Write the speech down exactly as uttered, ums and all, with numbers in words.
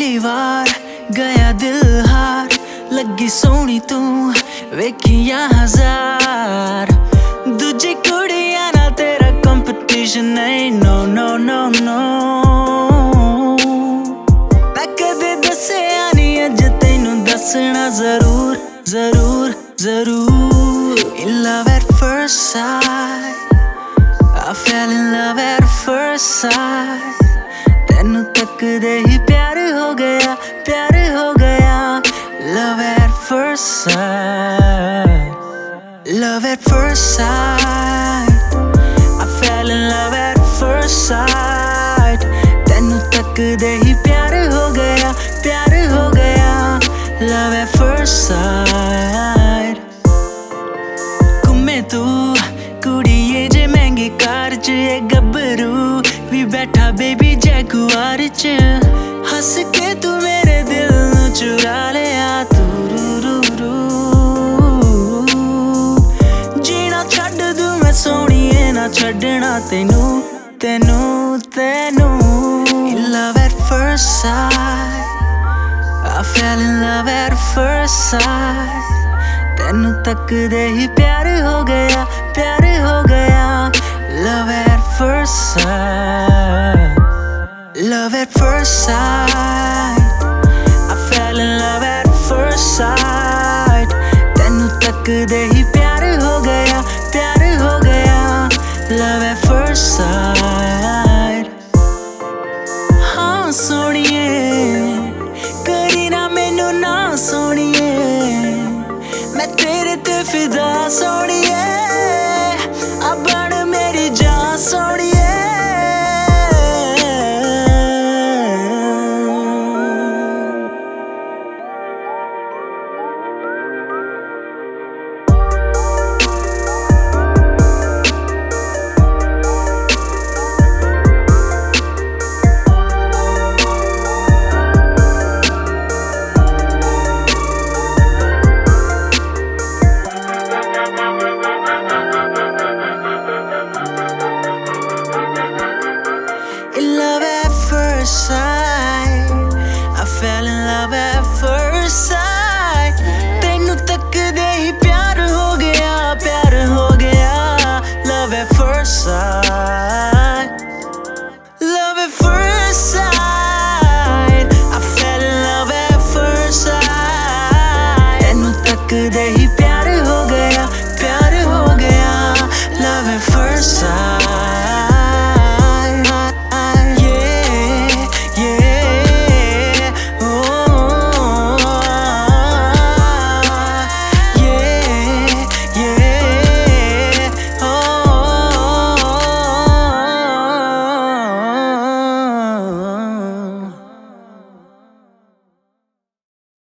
पहली बार गया दिल हार, लगी सोनी तू वेखिया हजार। दूजी कुड़ियां ना तेरा कंपटीशन नहीं, नो नो नो नो। मैं कदे दस्सिया नहीं, अज तैनू दसना जरूर जरूर जरूर। In love at first sight, I fell in love at first sight। तैनू तकदे ही प्यार हो गया, प्यार हो गया। Love at first sight, love at first sight। I fell in love at first sight। तैनू तकदे ही प्यार हो गया, प्यार हो गया। Love at first sight। घूमे तू कुड़िए जे महंगी कार च, ये गब्बरू भी बैठा बेबी जैगुआर च। हंस के तू मेरे दिल नू चुरा लिया तू, रू रू रू। जीना छड्ड दूं मैं सोहणीए, ना छड्डना तैनू तैनू तैनू। In love at first sight, I fell in love at first sight। तैनू तकदे ही प्यार हो गया, प्यार हो गया। Love at first sight, love at first sight। I fell in love at first sight। तैनू तकदे ही